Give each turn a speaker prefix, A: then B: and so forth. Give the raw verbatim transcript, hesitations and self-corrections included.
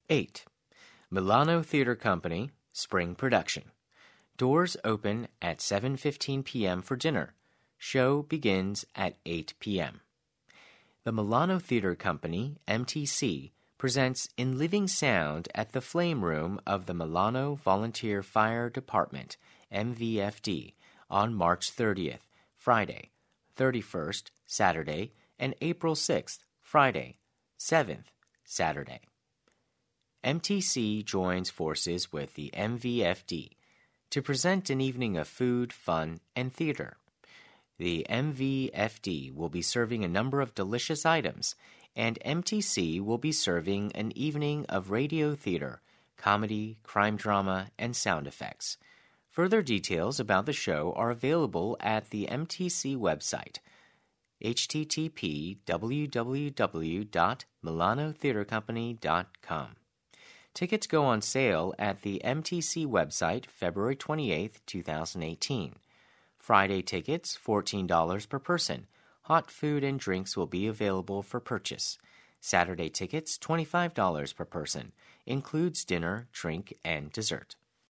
A: eight. Milano Theater Company, Spring Production. Doors open at seven fifteen p.m. for dinner. Show begins at eight p.m. The Milano Theater Company, M T C, presents In Living Sound at the Flame Room of the Milano Volunteer Fire Department, M V F D, on March thirtieth, Friday, thirty-first, Saturday, and April sixth, Friday, seventh, Saturday. M T C joins forces with the M V F D to present an evening of food, fun, and theater. The M V F D will be serving a number of delicious items, and M T C will be serving an evening of radio theater, comedy, crime drama, and sound effects. Further details about the show are available at the M T C website, h t t p w w w dot milano theater company dot com. Tickets go on sale at the M T C website February twenty-eighth, twenty eighteen. Friday tickets, fourteen dollars per person. Hot food and drinks will be available for purchase. Saturday tickets, twenty-five dollars per person. Includes dinner, drink, and dessert.